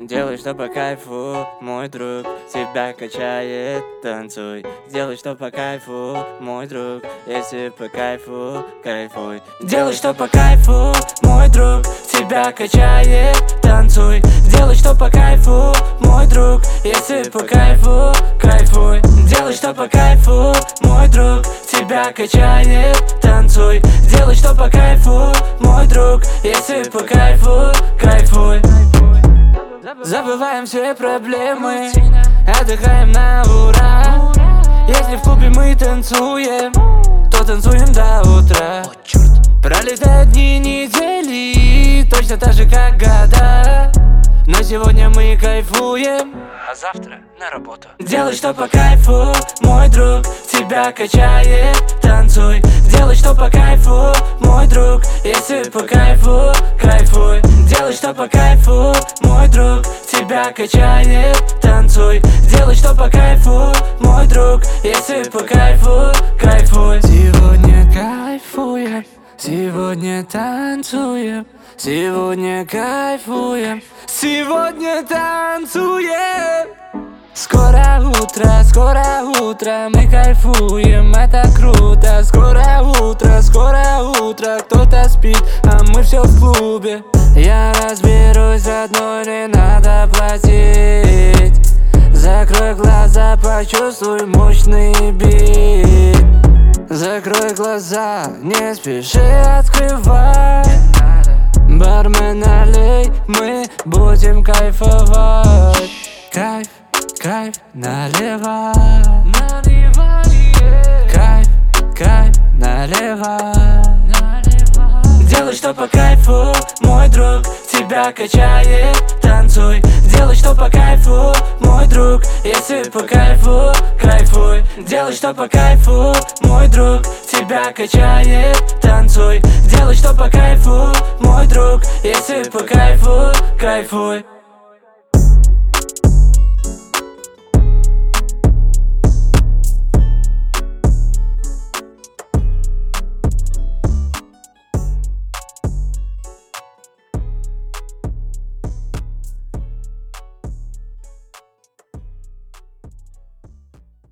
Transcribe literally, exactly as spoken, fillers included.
Делай, что по кайфу, мой друг, тебя качает, танцуй. Делай, что по кайфу, мой друг, если по кайфу, кайфуй. Делай, что по кайфу, мой друг, тебя качает, танцуй. Делай, что по кайфу, мой друг, если по кайфу, кайфуй. Делай, что по кайфу, мой друг, тебя качает, танцуй. Делай, что по кайфу, мой друг, если по кайфу, кайфуй. Забываем все проблемы, отдыхаем на ура. Если в клубе мы танцуем, то танцуем до утра. Пролетают дни, недели, точно так же, как года. Но сегодня мы кайфуем, а завтра на работу. Делай, что по кайфу, мой друг, тебя качает, танцуй. Делай, что по кайфу, мой друг, если по кайфу, кайфуй. Делай, что по кайфу, мой друг, тебя качает, танцуй. Делай, что по кайфу, мой друг, если по кайфу, кайфуй. Сегодня кайфуем, сегодня танцуем, сегодня кайфуем, сегодня танцуем. Скоро утро, скоро утро, мы кайфуем, это круто. Скоро утро, скоро утро, кто-то спит, а мы все в клубе. Я разберусь, одной не надо платить. Закрой глаза, почувствуй мощный бит. Закрой глаза, не спеши открывать. Бармен, налей, мы будем кайфовать. Кайф, кайф, наливай. Кайф, кайф, наливай. Делай, что по кайфу, мой друг, тебя качает, танцуй. Делай, что по кайфу, мой друг, если по кайфу, кайфуй. Делай, что по кайфу, мой друг, тебя качает, танцуй. Делай, что по кайфу, мой друг, если по кайфу, кайфуй.